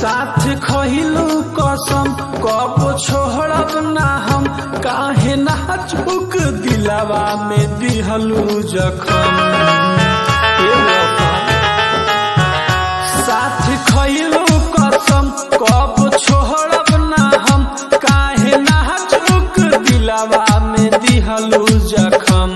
साथ खइलू कसम कब छोड़ब ना हम, काहे ना चुक दिलावा में दिहलू जखम। साथ खइलू कसम कब छोड़ब ना हम, काहे ना चुक दिलावा में दिहलू जखम।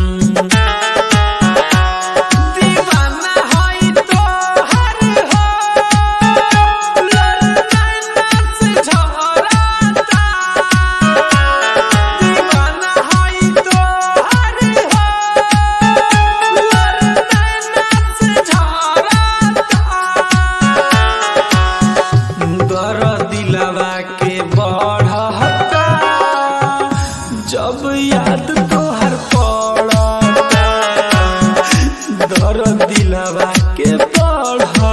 जब याद तोहर पड़ता दर्द दिलवा के बढ़ता।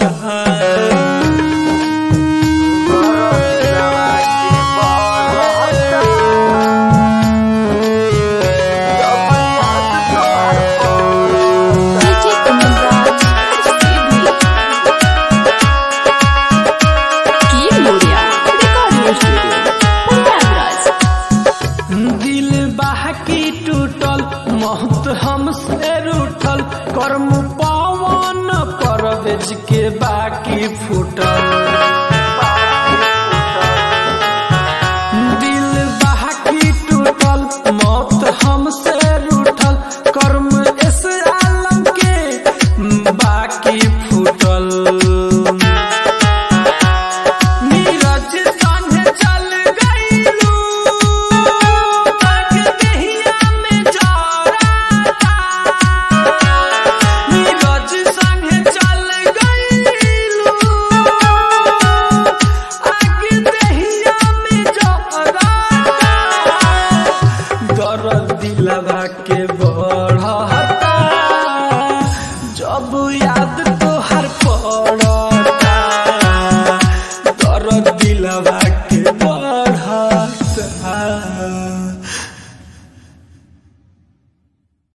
टूटल मौत हमसे रूठल, कर्म पावन परवेज के बाकी फूटल। दिल बाकी टूटल मौत हमसे रूठल, कर्म इस आलम के बाकी फूटल। दिलवा के बढ़ता जब याद तोहर पड़ता, दर्द दिलवा के बढ़ता।